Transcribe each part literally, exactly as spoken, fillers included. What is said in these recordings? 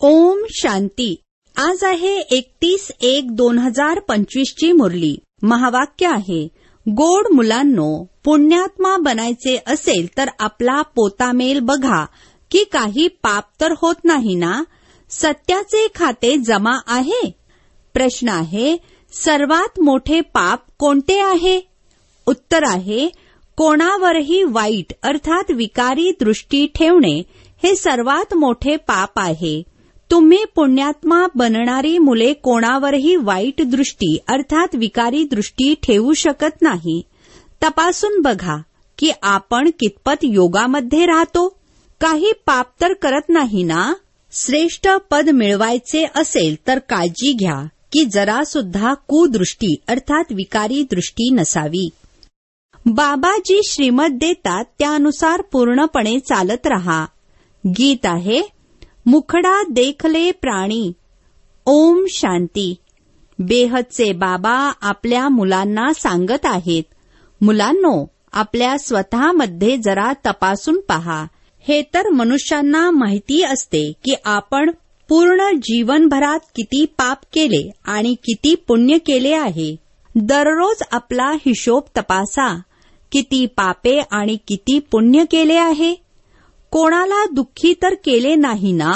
ओम शांती. आज आहे एकतीस एक दोन हजार पंचवीस ची मुरली. महावाक्य आहे, गोड मुलांनो, पुण्यात्मा बनायचे असेल तर आपला पोतामेल बघा की काही पाप तर होत नाही ना. सत्याचे खाते जमा आहे. प्रश्न आहे, सर्वात मोठे पाप कोणते आहे? उत्तर आहे, कोणावरही वाईट अर्थात विकारी दृष्टी ठेवणे हे सर्वात मोठे पाप आहे. तुम्ही पुण्यात्मा बनणारी मुले कोणावरही वाईट दृष्टी अर्थात विकारी दृष्टी ठेवू शकत नाही. तपासून बघा की आपण कितपत योगामध्ये राहतो. काही पाप तर करत नाही ना. श्रेष्ठ पद मिळवायचे असेल तर काळजी घ्या की जरा सुद्धा कुदृष्टी अर्थात विकारी दृष्टी नसावी. बाबा जी श्रीमत देतात त्यानुसार पूर्णपणे चालत रहा. गीत आहे, मुखडा देखले प्राणी. ओम शांती. बेहदचे बाबा आपल्या मुलांना सांगत आहेत, मुलांनो, आपल्या स्वतःमध्ये जरा तपासून पहा. हे तर मनुष्यांना माहिती असते की आपण पूर्ण जीवनभरात किती पाप केले आणि किती पुण्य केले आहे. दररोज आपला हिशोब तपासा. किती पापे आणि किती पुण्य केले आहे. कोणाला दुःखी तर केले नाही ना.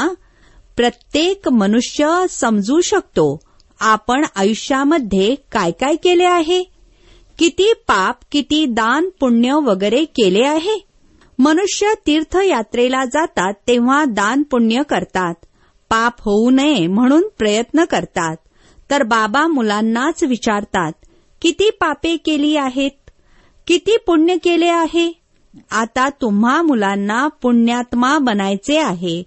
प्रत्येक मनुष्य समजू शकतो आपण आयुष्यामध्ये काय काय केले आहे. किती पाप, किती दान पुण्य वगैरे केले आहे. मनुष्य तीर्थयात्रेला जातात तेव्हा दान पुण्य करतात. पाप होऊ नये म्हणून प्रयत्न करतात. तर बाबा मुलांनाच विचारतात, किती पापे केली आहेत, किती पुण्य केले आहे. आता तुम्हा मुलांना पुण्यात्मा बनायचे आहे.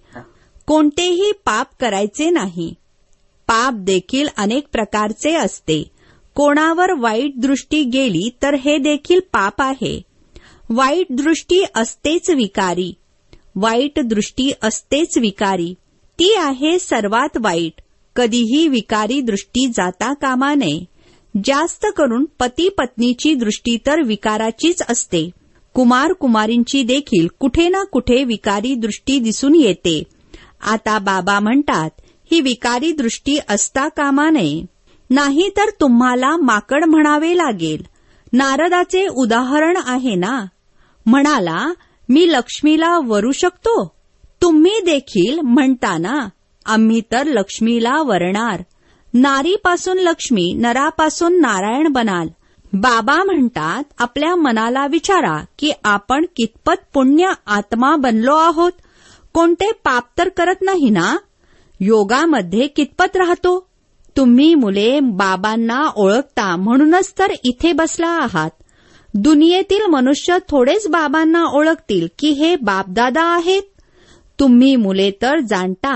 कोणतेही पाप करायचे नाही. पाप देखील अनेक प्रकारचे असते. कोणावर वाईट दृष्टी गेली तर हे देखील पाप आहे. वाईट दृष्टी असतेच विकारी. वाईट दृष्टी असतेच विकारी. ती आहे सर्वात वाईट. कधीही विकारी दृष्टी जाता कामा नये. जास्त करून पती पत्नीची दृष्टी तर विकाराचीच असते. कुमार कुमारींची देखील कुठे ना कुठे विकारी दृष्टी दिसून येते. आता बाबा म्हणतात, ही विकारी दृष्टी असता कामा नये. नाही तर तुम्हाला माकड म्हणावे लागेल. नारदाचे उदाहरण आहे ना. म्हणाला, मी लक्ष्मीला वरू शकतो. तुम्ही देखील म्हणता ना, आम्ही तर लक्ष्मीला वरणार. नारीपासून लक्ष्मी, नरापासून नारायण बनाल. बाबा म्हणतात, आपल्या मनाला विचारा की आपण कितपत पुण्य आत्मा बनलो आहोत. कोणते पाप तर करत नाही ना. योगामध्ये कितपत राहतो. तुम्ही मुले बाबांना ओळखता म्हणूनच तर इथे बसला आहात. दुनियेतील मनुष्य थोडेच बाबांना ओळखतील की हे बापदादा आहेत. तुम्ही मुले तर जाणता,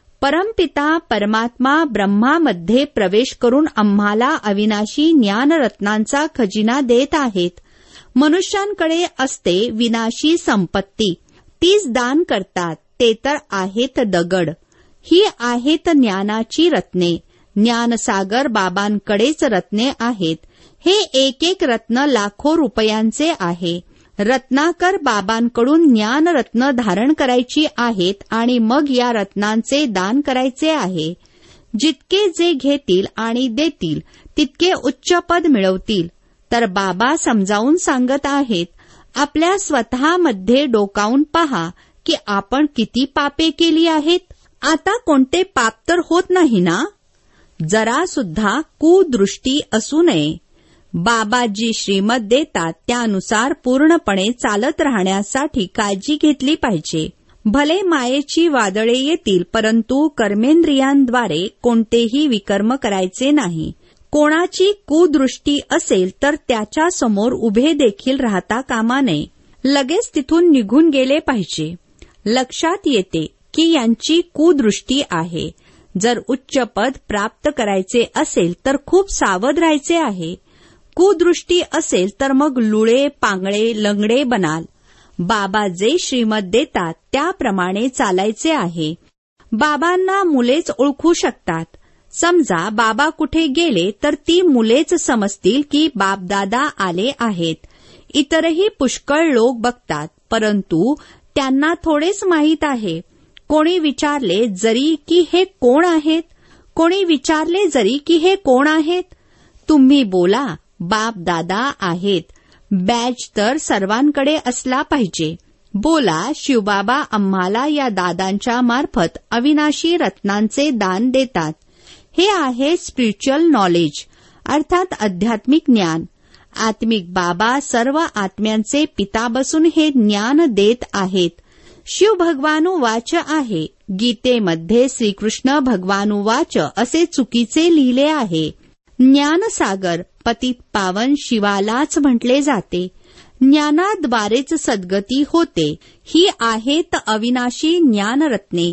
परमपिता परमात्मा ब्रह्मामध्ये प्रवेश करून आम्हाला अविनाशी ज्ञानरत्नांचा खजिना देत आहेत. मनुष्यांकडे असते विनाशी संपत्ती, तीच दान करतात. ते तर आहेत दगड. ही आहेत ज्ञानाची रत्ने. ज्ञानसागर बाबांकडेच रत्ने आहेत. हे एक एक रत्न लाखो रुपयांचे आहे. रत्नाकर बाबांकडून ज्ञानरत्न धारण करायची आहेत आणि मग या रत्नांचे दान करायचे आहे. जितके जे घेतील आणि देतील तितके उच्च पद मिळवतील. तर बाबा समजावून सांगत आहेत, आपल्या स्वतःमध्ये डोकावून पहा की आपण किती पापे केली आहेत. आता कोणते पाप तर होत नाही ना. जरा सुद्धा कुदृष्टी असू नये. बाबाजी श्रीमत देतात त्यानुसार पूर्णपणे चालत राहण्यासाठी काळजी घेतली पाहिजे. भले मायेची वादळे येतील परंतु कर्मेंद्रियांद्वारे कोणतेही विकर्म करायचे नाही. कोणाची कुदृष्टी असेल तर त्याच्या समोर उभे देखील राहता कामा नये. लगेच तिथून निघून गेले पाहिजे. लक्षात येते की यांची कुदृष्टी आहे. जर उच्च पद प्राप्त करायचे असेल तर खूप सावध राहायचे आहे. कुदृष्टी असेल तर मग लुळे, पांगळे, लंगडे बनाल. बाबा जे श्रीमत देतात त्याप्रमाणे चालायचे आहे. बाबांना मुलेच ओळखू शकतात. समजा बाबा कुठे गेले तर ती मुलेच समजतील की बापदादा आले आहेत. इतरही पुष्कळ लोक बघतात परंतु त्यांना थोडेच माहीत आहे कोणी विचारले जरी की हे कोण आहेत, कोणी विचारले जरी की हे कोण आहेत, तुम्ही बोला बाप दादा आहेत. बॅज तर सर्वांकडे असला पाहिजे. बोला शिवबाबा आम्हाला या दादांच्या मार्फत अविनाशी रत्नांचे दान देतात. हे आहे स्पिरिच्युअल नॉलेज अर्थात आध्यात्मिक ज्ञान. आत्मिक बाबा सर्व आत्म्यांचे पिता बसून हे ज्ञान देत आहेत. शिव भगवानुवाच आहे. गीतेमध्ये श्रीकृष्ण भगवानुवाच असे चुकीचे लिहिले आहे. ज्ञानसागर पतित पावन शिवालाच म्हटले जाते. ज्ञानाद्वारेच सद्गती होते. ही आहेत अविनाशी ज्ञानरत्ने.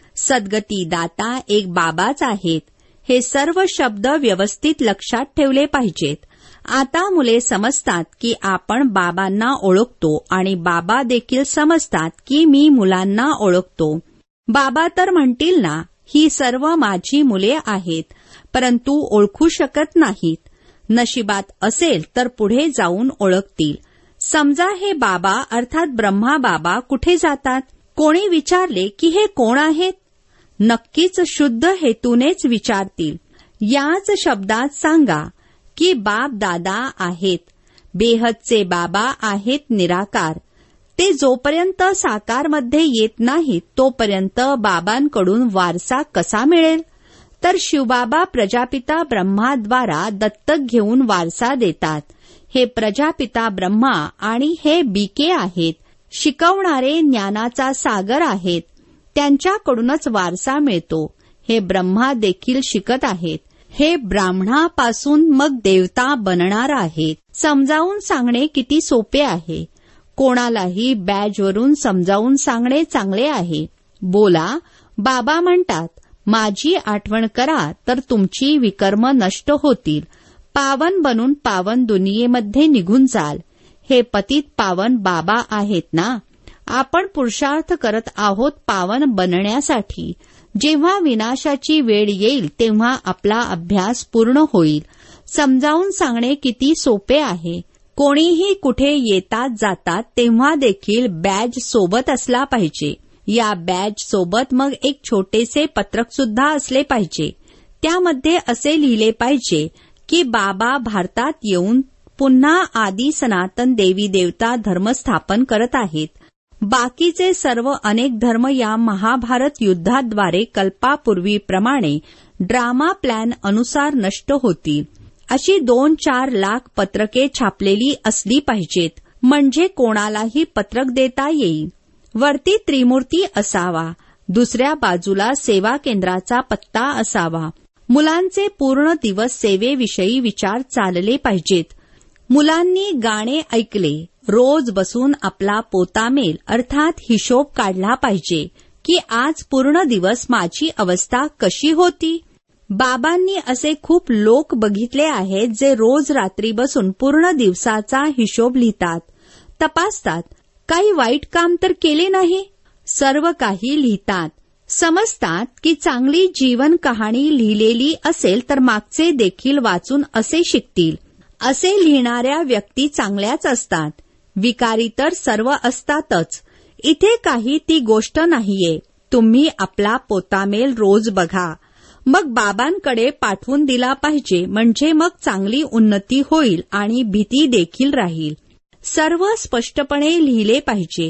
सद्गती दाता एक बाबाच आहेत. हे सर्व शब्द व्यवस्थित लक्षात ठेवले पाहिजेत. आता मुले समजतात की आपण बाबांना ओळखतो आणि बाबा देखील समजतात की मी मुलांना ओळखतो. बाबा तर म्हणतील ना ही सर्व माझी मुले आहेत, परंतु ओळखू शकत नाहीत. नशिबात असेल तर पुढे जाऊन ओळखतील. समजा हे बाबा अर्थात ब्रह्मा बाबा कुठे जातात? कोणी विचारले की हे कोण आहेत? नक्कीच शुद्ध हेतूनेच विचारतील. याच शब्दात सांगा की बाप दादा आहेत. बेहदचे बाबा आहेत निराकार. ते जोपर्यंत साकारमध्ये येत नाहीत तोपर्यंत बाबांकडून वारसा कसा मिळेल? तर शिवबाबा प्रजापिता ब्रह्माद्वारा दत्तक घेऊन वारसा देतात. हे प्रजापिता ब्रह्मा आणि हे बीके आहेत. शिकवणारे ज्ञानाचा सागर आहेत. त्यांच्याकडूनच वारसा मिळतो. हे ब्रह्मा देखील शिकत आहेत. हे ब्राह्मणापासून मग देवता बनणार आहेत. समजावून सांगणे किती सोपे आहे. कोणालाही बॅजवरून समजावून सांगणे चांगले आहे. बोला बाबा म्हणतात माझी आठवण करा तर तुमची विकर्म नष्ट होतील. पावन बनून पावन दुनियेमध्ये निघून जाल. हे पतित पावन बाबा आहेत ना. आपण पुरुषार्थ करत आहोत पावन बनण्यासाठी. जेव्हा विनाशाची वेळ येईल तेव्हा आपला अभ्यास पूर्ण होईल. समजावून सांगणे किती सोपे आहे. कोणीही कुठे येतात जातात तेव्हा देखील बॅज सोबत असला पाहिजे. या बॅज सोबत मग एक छोटेसे पत्रक सुद्धा असले पाहिजे. त्यामध्ये असे लिहिले पाहिजे की बाबा भारतात येऊन पुन्हा आदी सनातन देवी देवता धर्म स्थापन करत आहेत. बाकीचे सर्व अनेक धर्म या महाभारत युद्धाद्वारे कल्पापूर्वीप्रमाणे ड्रामा प्लॅन अनुसार नष्ट होतील. अशी दोन चार लाख पत्रके छापलेली असली पाहिजेत, म्हणजे कोणालाही पत्रक देता येईल. वरती त्रिमूर्ती असावा, दुसऱ्या बाजूला सेवा केंद्राचा पत्ता असावा. मुलांचे पूर्ण दिवस सेवेविषयी विचार चालले पाहिजेत. मुलांनी गाणे ऐकले, रोज बसून आपला पोतामेल अर्थात हिशोब काढला पाहिजे की आज पूर्ण दिवस माझी अवस्था कशी होती. बाबांनी असे खूप लोक बघितले आहेत जे रोज रात्री बसून पूर्ण दिवसाचा हिशोब लिहितात, तपासतात. काही वाईट काम तर केले नाही, सर्व काही लिहितात. समजतात की चांगली जीवन कहाणी लिहिलेली असेल तर मागचे देखील वाचून असे शिकतील. असे लिहिणाऱ्या व्यक्ती चांगल्याच असतात. विकारी तर सर्व असतातच. इथे काही ती गोष्ट नाहीये. तुम्ही आपला पोतामेल रोज बघा, मग बाबांकडे पाठवून दिला पाहिजे, म्हणजे मग चांगली उन्नती होईल आणि भीती देखील राहील. सर्व स्पष्टपणे लिहिले पाहिजे.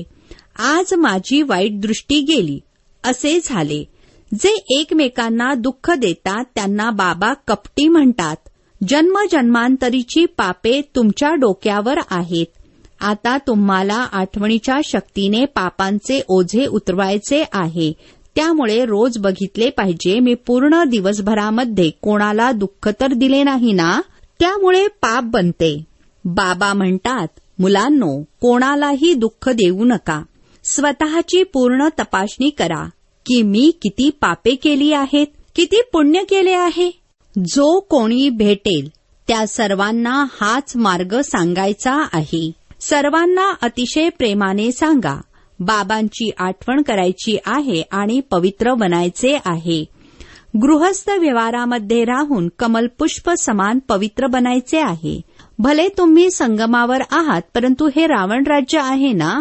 आज माझी वाईट दृष्टी गेली, असे झाले. जे एकमेकांना दुःख देतात त्यांना बाबा कपटी म्हणतात. जन्मजन्मांतरीची पापे तुमच्या डोक्यावर आहेत. आता तुम्हाला आठवणीच्या शक्तीने पापांचे ओझे उतरवायचे आहे. त्यामुळे रोज बघितले पाहिजे मी पूर्ण दिवसभरामध्ये कोणाला दुःख तर दिले नाही ना, त्यामुळे पाप बनते. बाबा म्हणतात मुलांनो, कोणालाही दुःख देऊ नका. स्वतःची पूर्ण तपासणी करा की मी किती पापे केली आहेत, किती पुण्य केले आहे. जो कोणी भेटेल त्या सर्वांना हाच मार्ग सांगायचा आहे. सर्वांना अतिशय प्रेमाने सांगा बाबांची आठवण करायची आहे आणि पवित्र बनायचे आहे. गृहस्थ व्यवहारामध्ये राहून कमलपुष्प समान पवित्र बनायचे आहे. भले तुम्ही संगमावर आहात, परंतु हे रावण राज्य आहे ना,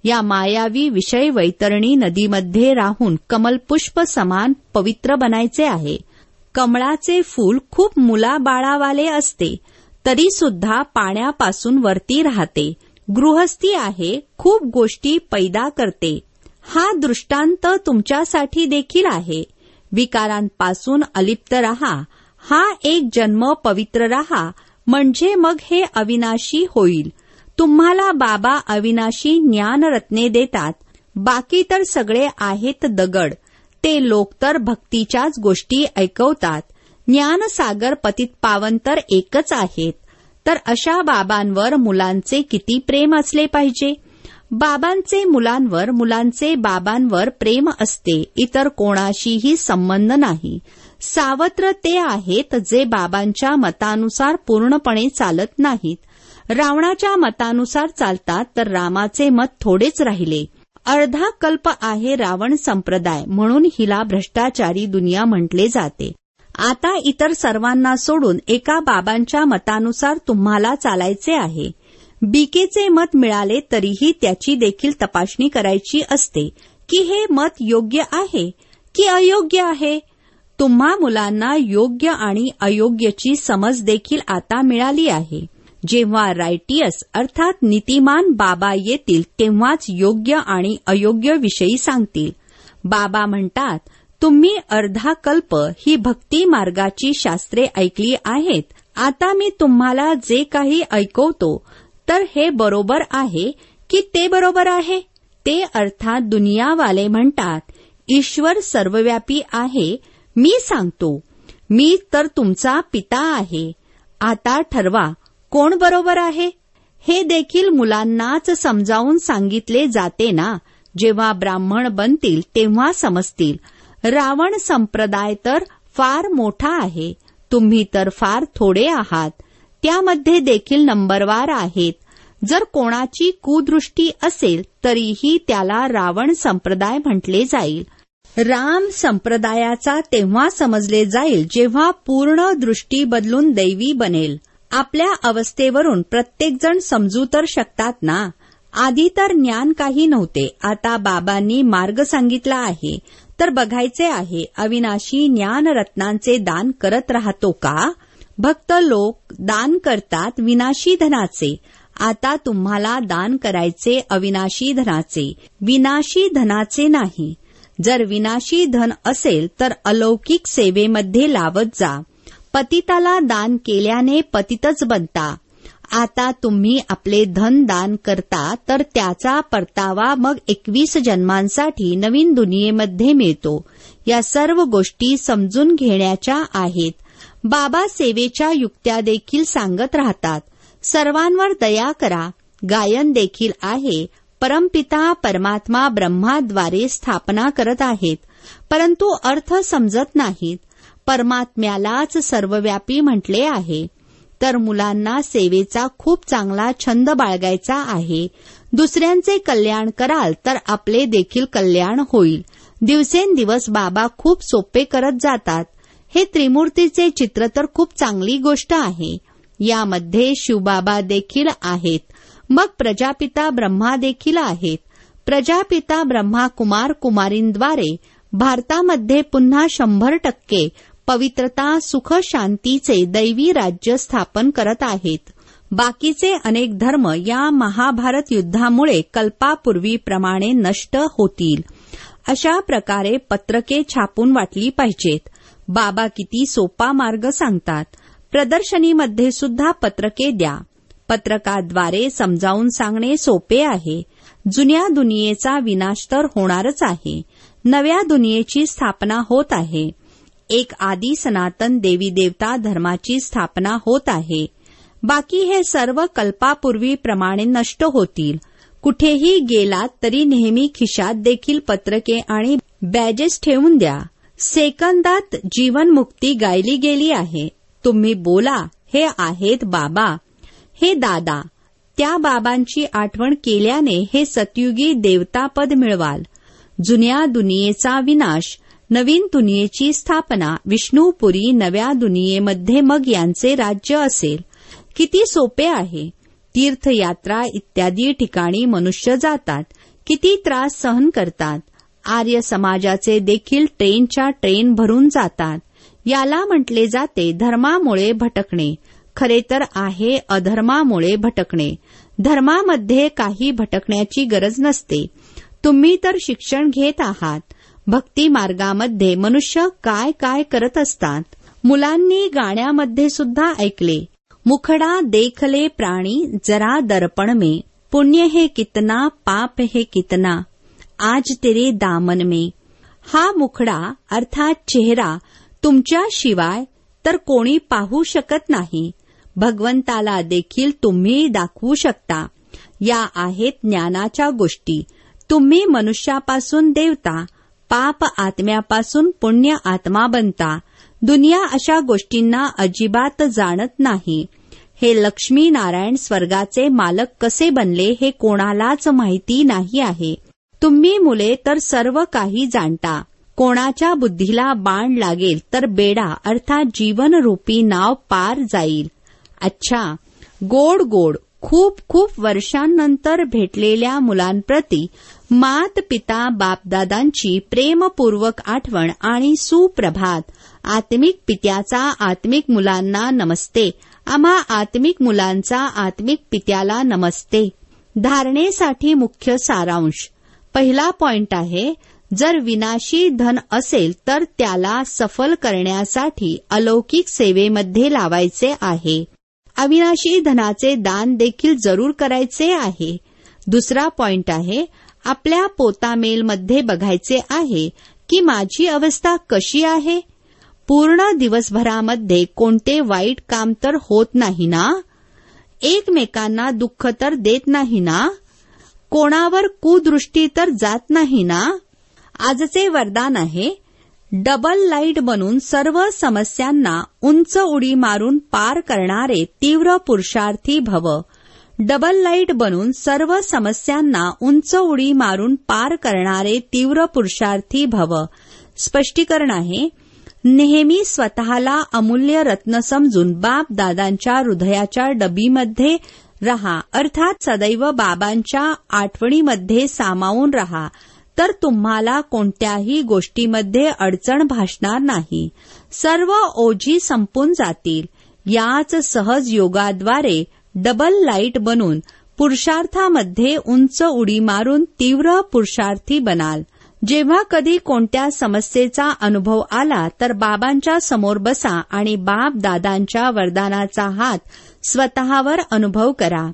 या मायावी विषय वैतरणी नदीमध्ये राहून कमलपुष्प समान पवित्र बनायचे आहे. कमळाचे फूल खूप मुलाबाळावाले असते, तरी सुद्धा पाण्यापासून वरती राहते. गृहस्थी आहे, खूप गोष्टी पैदा करते. हा दृष्टांत तुमच्यासाठी देखील आहे. विकारांपासून अलिप्त रहा. हा एक जन्म पवित्र रहा, म्हणजे मग हे अविनाशी होईल. तुम्हाला बाबा अविनाशी ज्ञानरत्ने देतात. बाकी तर सगळे आहेत दगड. ते लोक तर भक्तीच्याच गोष्टी ऐकवतात. ज्ञानसागर पतित पावन तर एकच आहेत. तर अशा बाबांवर मुलांचे किती प्रेम असले पाहिजे. बाबांचे मुलांवर, मुलांचे बाबांवर प्रेम असते. इतर कोणाशीही संबंध नाही. सावत्र ते आहेत जे बाबांच्या मतानुसार पूर्णपणे चालत नाहीत. रावणाच्या मतानुसार चालतात तर रामाचे मत थोडेच राहिले. अर्धा कल्प आहे रावण संप्रदाय, म्हणून हिला भ्रष्टाचारी दुनिया म्हटले जाते. आता इतर सर्वांना सोडून एका बाबांच्या मतानुसार तुम्हाला चालायचे आहे. बीकेचे मत मिळाले तरीही त्याची देखील तपासणी करायची असते की हे मत योग्य आहे की अयोग्य आहे. तुम्हा मुलांना योग्य आणि अयोग्यची समज देखील आता मिळाली आहे. जेव्हा रायटियस अर्थात नीतिमान बाबा येतील तेव्हाच योग्य आणि अयोग्य विषयी सांगतील. बाबा म्हणतात, तुम्ही अर्धा कल्प ही भक्ती मार्गाची शास्त्रे ऐकली आहेत. आता मी तुम्हाला जे काही ऐकवतो तर हे बरोबर आहे की ते बरोबर आहे. ते अर्थात दुनियावाले म्हणतात, ईश्वर सर्वव्यापी आहे. मी सांगतो, मी तर तुमचा पिता आहे. आता ठरवा कोण बरोबर आहे. हे देखील मुलांनाच समजावून सांगितले जाते ना. जेव्हा ब्राह्मण बनतील तेव्हा समजतील. रावण संप्रदाय तर फार मोठा आहे. तुम्ही तर फार थोडे आहात. त्यामध्ये देखील नंबरवार आहेत. जर कोणाची कुदृष्टी असेल तरीही त्याला रावण संप्रदाय म्हटले जाईल. राम संप्रदायाचा तेव्हा समजले जाईल जेव्हा पूर्ण दृष्टी बदलून दैवी बनेल. आपल्या अवस्थेवरून प्रत्येकजण समजू तर शकतात ना. आधी तर ज्ञान काही नव्हते. आता बाबांनी मार्ग सांगितला आहे तर बघायचे आहे अविनाशी ज्ञान रत्नांचे दान करत राहतो का. भक्त लोक दान करतात विनाशी धनाचे. आता तुम्हाला दान करायचे अविनाशी धनाचे, विनाशी धनाचे नाही. जर विनाशी धन असेल तर अलौकिक सेवेमध्ये लावत जा. पतिताला दान केल्याने पतितच बनता. आता तुम्ही आपले धन दान करता तर त्याचा परतावा मग एकवीस जन्मांसाठी नवीन दुनियेमध्ये मिळतो. या सर्व गोष्टी समजून घेण्याच्या आहेत. बाबा सेवेच्या युक्त्या देखील सांगत राहतात. सर्वांवर दया करा. गायन देखील आहे. परमपिता परमात्मा ब्रह्माद्वारे स्थापना करत आहेत, परंतु अर्थ समजत नाहीत. परमात्म्यालाच सर्वव्यापी म्हटले आहे. तर मुलांना सेवेचा खूप चांगला छंद बाळगायचा आहे. दुसऱ्यांचे कल्याण कराल तर आपले देखील कल्याण होईल. दिवसेंदिवस बाबा खूप सोपे करत जातात. हे त्रिमूर्तीचे चित्र तर खूप चांगली गोष्ट आहे. यामध्ये शिवबाबा देखील आहेत. मग प्रजापिता ब्रह्मा देखील आहेत. प्रजापिता ब्रह्मा कुमार कुमारींद्वारे भारतामध्ये पुन्हा शंभर टक्के पवित्रता सुख शांतीचे दैवी राज्य स्थापन करत आहेत. बाकीचे अनेक धर्म या महाभारत युद्धामुळे कल्पापूर्वीप्रमाणे नष्ट होतील. अशा प्रकारे पत्रके छापून वाटली पाहिजेत. बाबा किती सोपा मार्ग सांगतात. प्रदर्शनीमध्ये सुद्धा पत्रके द्या. पत्रकाद्वारे समजावून सांगणे सोपे आहे. जुन्या दुनियेचा विनाश तर होणारच आहे. नव्या दुनियेची स्थापना होत आहे. एक आदी सनातन देवी देवता धर्माची स्थापना होत आहे. बाकी हे सर्व कल्पापूर्वीप्रमाणे नष्ट होतील. कुठेही गेलात तरी नेहमी खिशात देखील पत्रके आणि बॅजेस ठेवून द्या. सेकंदात जीवनमुक्ती गायली गेली आहे. तुम्ही बोला, हे आहेत बाबा, हे दादा. त्या बाबांची आठवण केल्याने हे सतयुगी देवतापद मिळवाल. जुन्या दुनियेचा विनाश, नवीन दुनियेची स्थापना, विष्णुपुरी नव्या दुनियेमध्ये मग यांचे राज्य असेल. किती सोपे आहे. तीर्थयात्रा इत्यादी ठिकाणी मनुष्य जातात. किती त्रास सहन करतात. आर्य समाजाचे देखील ट्रेनच्या ट्रेन भरून जातात. याला म्हटले जाते धर्मामुळे भटकणे. खरे तर आहे अधर्मामुळे भटकणे. धर्मामध्ये काही भटकण्याची गरज नसते. तुम्ही तर शिक्षण घेत आहात. भक्ती मार्गामध्ये मनुष्य काय काय करत असतात. मुलांनी गाण्यामध्ये सुद्धा ऐकले, मुखडा देखले प्राणी जरा दर्पण में, पुण्य है कितना पाप है कितना, आज तेरे दामन में. हा मुखडा अर्थात चेहरा तुमच्याशिवाय तर कोणी पाहू शकत नाही. भगवंताला देखील तुम्ही दाखवू शकता. या आहेत ज्ञानाच्या गोष्टी. तुम्ही मनुष्यापासून देवता, पाप आत्म्यापासून पुण्य आत्मा बनता. दुनिया अशा गोष्टींना अजिबात जाणत नाही. हे लक्ष्मी नारायण स्वर्गाचे मालक कसे बनले हे कोणालाच माहिती नाही आहे. तुम्ही मुले तर सर्व काही जाणता. कोणाच्या बुद्धीला बाण लागेल तर बेडा अर्थात जीवनरूपी नाव पार जाईल. अच्छा, गोड गोड खूप खूप वर्षांनंतर भेटलेल्या मुलांप्रती मात पिता बापदादांची प्रेमपूर्वक आठवण आणि सुप्रभात. आत्मिक पित्याचा आत्मिक मुलांना नमस्ते. आम्हा आत्मिक मुलांचा आत्मिक पित्याला नमस्ते. धारणेसाठी मुख्य सारांश. पहिला पॉइंट आहे, जर विनाशी धन असेल तर त्याला सफल करण्यासाठी अलौकिक सेवेमध्ये लावायचे आहे. अविनाशी धनाचे दान देखील जरूर करायचे आहे. दुसरा पॉइंट आहे, आपल्या पोतामेलमध्ये बघायचे आहे की माझी अवस्था कशी आहे. पूर्ण दिवसभरामध्ये कोणते वाईट काम तर होत नाही ना. एकमेकांना दुःख तर देत नाही ना. कोणावर कुदृष्टी तर जात नाही ना. आजचे वरदान आहे, डबल लाईट बनून सर्व समस्यांना उंच उडी मारून पार करणारे तीव्र पुरुषार्थी भव. डबल लाईट बनून सर्व समस्यांना उंच उडी मारून पार करणारे तीव्र पुरुषार्थी भव. स्पष्टीकरण आहे, नेहमी स्वतःला अमूल्य रत्न समजून बाप दादांच्या हृदयाच्या डबीमध्ये रहा, अर्थात सदैव बाबांच्या आठवणीमध्ये सामावून रहा, तर तुम्हाला कोणत्याही गोष्टीमध्ये अडचण भासणार नाही. सर्व ओझी संपून जातील. याच सहज योगाद्वारे डबल लाईट बनून पुरुषार्थामध्ये उंच उडी मारून तीव्र पुरुषार्थी बनाल. जेव्हा कधी कोणत्या समस्येचा अनुभव आला तर बाबांच्या समोर बसा आणि बाप दादांच्या वरदानाचा हात स्वतःवर अनुभव करा.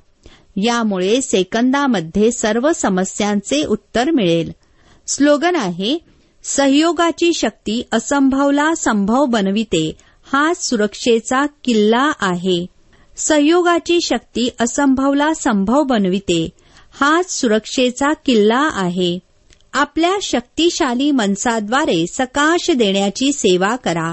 यामुळे सेकंदामध्ये सर्व समस्यांचे उत्तर मिळेल. स्लोगन आहे, सहयोगाची शक्ती असंभवला संभव बनविते, हा सुरक्षेचा किल्ला आहे. सहयोगाची शक्ती असंभवला संभव बनविते, हा सुरक्षेचा किल्ला आहे. आपल्या शक्तिशाली मनसाद्वारे सकाश देण्याची सेवा करा.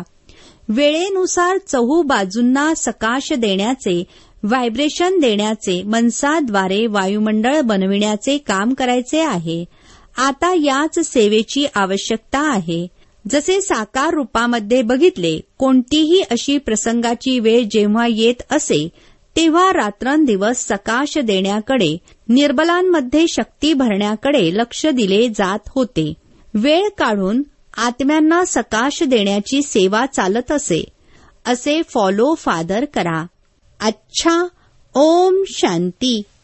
वेळेनुसार चहू बाजूंना सकाश देण्याचे, व्हायब्रेशन देण्याचे, मनसाद्वारे वायुमंडळ बनविण्याचे काम करायचे आहे. आता याच सेवेची आवश्यकता आहे. जसे साकार रूपामध्ये बघितले, कोणतीही अशी प्रसंगाची वेळ जेव्हा येत असे तेव्हा रात्रंदिवस सकाश देण्याकडे, निर्बलांमध्ये शक्ती भरण्याकडे लक्ष दिले जात होते. वेळ काढून आत्म्यांना सकाश देण्याची सेवा चालत असे. असे फॉलो फादर करा. अच्छा, ओम शांती.